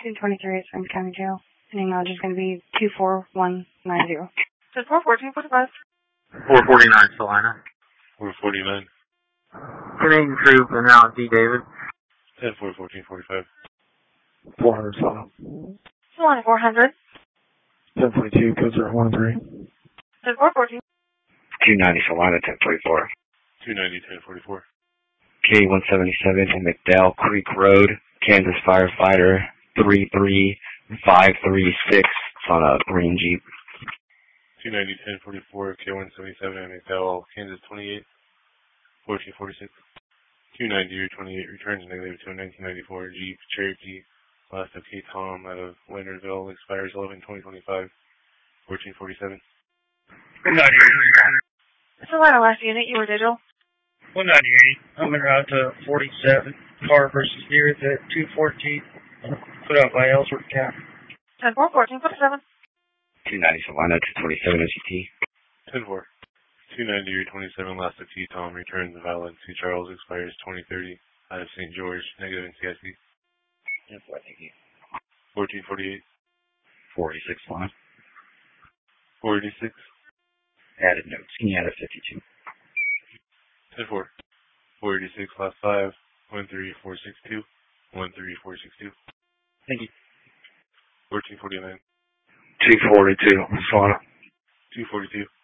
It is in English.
223 is from County Jail. And the acknowledge is going to be 24190. So 41445. 449 Salina. 449. Canadian Troop and now D. David. 10-4, 1445. 400 Salina. Salina 400. 1042, code 013. 414. 290 Salina, 1044. 290, 1044. K-177 in McDowell Creek Road, Kansas Firefighter 33536. It's on a green Jeep. 290, 1044, K-177 in McDowell, Kansas 28, 1446. 290, 28 returns negative to a 1994 Jeep Cherokee, last of K. Tom out of Leonardville, expires 11/2025, 1447. 198. Salina last unit, you were digital. 198. I'm en route to 47. Car versus deer at 214. Put out by Ellsworth County. 10-4, 1447. 290 Salina, 227 OCT. 10-4. 290, 27 last of T. Tom returns valid to Charles, expires 2030 out of St. George, negative NCIC. 10-4, thank you. 1448. 486 Salina. 486. Added notes. Can you add a 52? 10-4. 486 last 5. 13462. 13462. Thank you. 1449. 242 Salina. 242.